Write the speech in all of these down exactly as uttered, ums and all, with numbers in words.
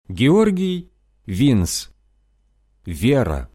Георгий Винс. Вера.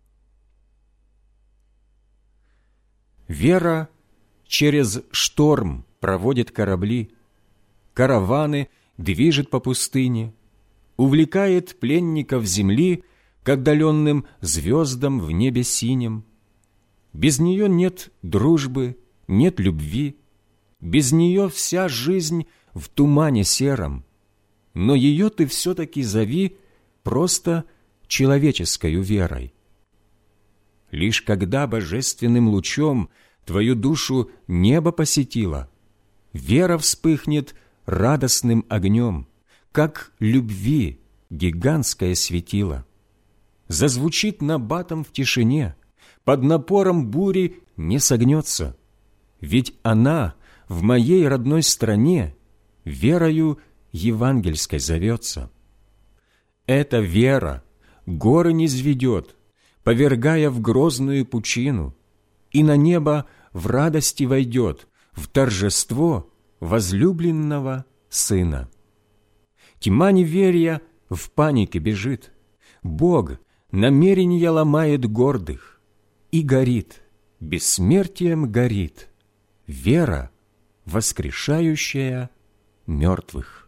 Вера через шторм проводит корабли, караваны движет по пустыне, увлекает пленников земли к отдаленным звездам в небе синем. Без нее нет дружбы, нет любви, без нее вся жизнь в тумане сером, но ее ты все-таки зови просто человеческою верой. Лишь когда божественным лучом твою душу небо посетило, вера вспыхнет радостным огнем, как любви гигантское светило. Зазвучит набатом в тишине, под напором бури не согнется, ведь она в моей родной стране верою евангельской зовется. Эта вера горы низведет, повергая в грозную пучину, и на небо в радости войдет, в торжество возлюбленного Сына. Тьма неверия в панике бежит, Бог намерения ломает гордых, и горит, бессмертием горит, вера, воскрешающая мертвых.